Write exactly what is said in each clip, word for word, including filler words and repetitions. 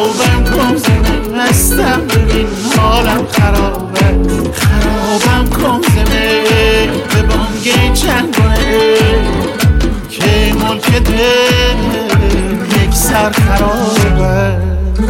خرابم کن زمین مستم ببین حالم خرابه خرابم کن زمین به بانگه چنگونه که ملک دل یک سر خرابه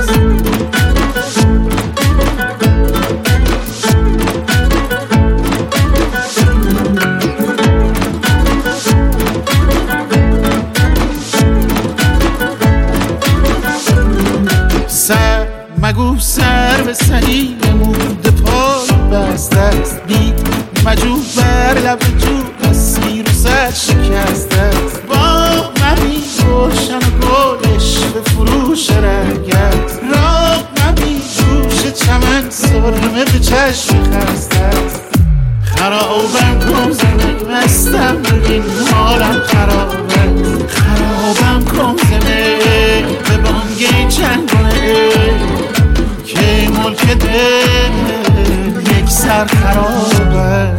سر مگو سر به سنی نموده پای بسته است بی مجو بر لب جو از سیر و زد شکسته است با مبی روشن و گلش به فروش رنگت راه مبی جوش چمن سرمه به چشم خسته است خرابم کن زمین مستم ببین حالم خرابه خرابم کن زمین به بانگه چنگونه که ملک دل یک سر خرابه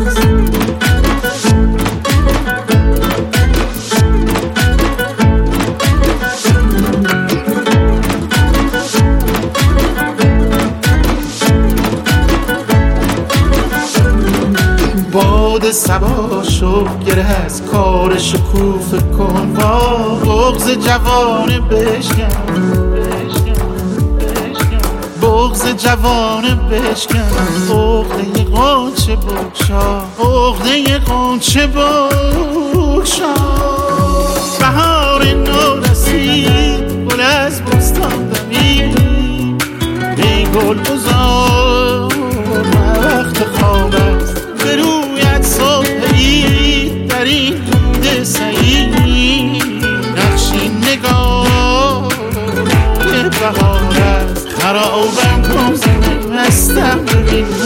باد سبا شو گره از کار شکوفه کن با بغض جوانه بشکن بغض جوانه بشکن عقده قنچه بگشا عقده قنچه بگشا بهار نو رسید گل از بستان دمید ای گل بزار وقت خواب است به رویت صبحی در این دود سعید نقشی نگاه بهار است خرابم کن زمین مستم ببین